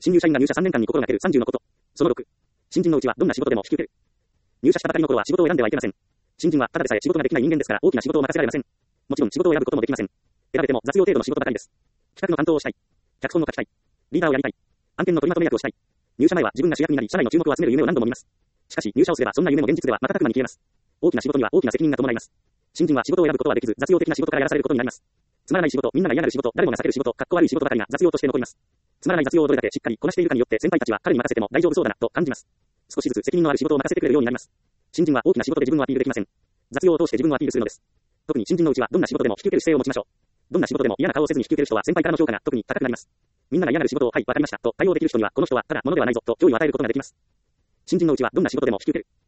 新入社員が入社3年間に心がける30のこと。その6。新人のうちはどんな仕事でも引き受ける。入社したばかりの頃は仕事を選んではいけません。新人はただでさえ仕事ができない人間ですから大きな仕事を任せられません。もちろん仕事を選ぶこともできません。選べても雑用程度の仕事ばかりです。企画の担当をしたい。脚本を書きたい。リーダーをやりたい。案件の取りまとめ役をしたい。入社前は自分が主役になり社内の注目を集める夢を何度も見ます。しかし入社をすればそんな夢も現実では瞬く間に消えます。大きな仕事には大きな責任が伴います。新人は仕事を選ぶことはできず雑用的な仕事からやらされることになります。つまらない仕事、みんなが嫌がる仕事、誰もが避ける仕事、かっこ悪い仕事ばかりが雑用として残ります。つまらない雑用をどれだけしっかりこなしているかによって先輩たちは彼に任せても大丈夫そうだなと感じます。少しずつ責任のある仕事を任せてくれるようになります。新人は大きな仕事で自分をアピールできません。雑用を通して自分をアピールするのです。特に新人のうちはどんな仕事でも引き受ける姿勢を持ちましょう。どんな仕事でも嫌な顔をせずに引き受ける人は先輩からの評価が特に高くなります。みんなが嫌がる仕事をはい、わかりましたと対応できる人にはこの人はただ物ではないぞと上位を与えることができます。新人のうちはどんな仕事でも引き受ける。